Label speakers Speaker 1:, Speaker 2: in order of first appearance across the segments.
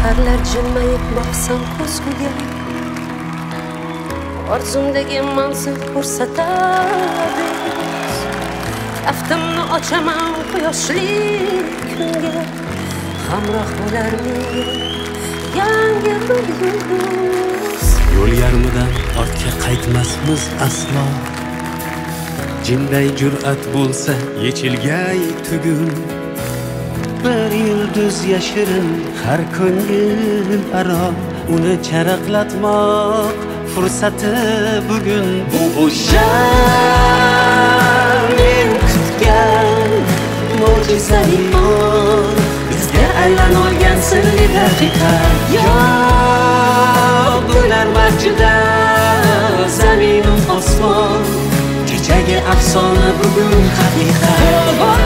Speaker 1: saharlar jilmayib boqsam ko'zguga orzumdagi manzil ko'rsatadi. Kaftimni ochaman quyoshli kunga, hamroh bo'lar menga yangi bir yulduz.
Speaker 2: Yo'l yarmidan ortga qaytmasmiz aslo, jinday jur'at bo'lsa yechilgay tugun. Bir yulduz yashirin har ko'ngil aro, uni charaqlatmoq fursati bugun. Bu o'sha men kutgan mo'jizaviy on, bizga aylanolgan sirli haqiqat. Yo bular marjida zaminu osmon, kechagi afsona bugun haqiqat.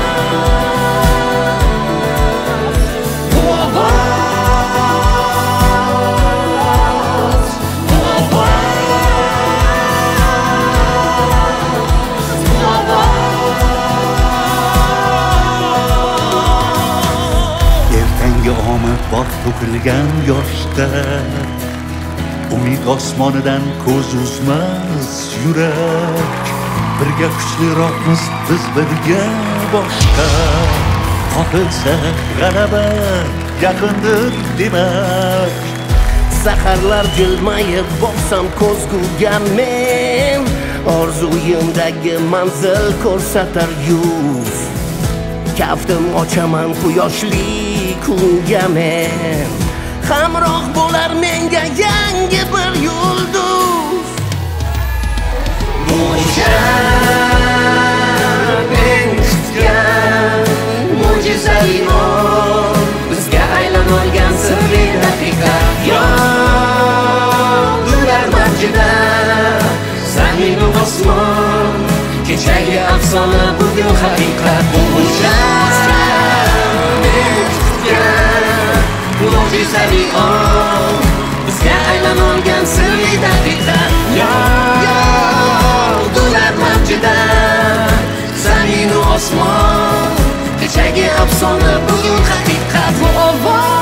Speaker 3: Omad bor to'kilgan yoshda, umid osmonidan ko'z uzmas yurak. Birga kuchliroqmiz biz, birga boshqa. Topilsa g'alaba yaqindir demak.
Speaker 4: Saharlar jilmayib boqsam ko'zguga men, orzuyimdagi manzil ko'rsatar yuz. Kaftim ochaman quyoshli kunga men, hamroh bo'lar menga yangi bir yulduz. Mo'jiza men kutgan mo'jizaviy on, bizga aylanolgan sirli haqiqat. Yo bular marjida zaminu osmon, kechagi afsona bugun haqiqat. Mo'jiza mo'jizaviy on, bizga aylanolgan sirli daqiqat. Yo bular marjida zaminu osmon, kechagi afsona bugun haqiqat.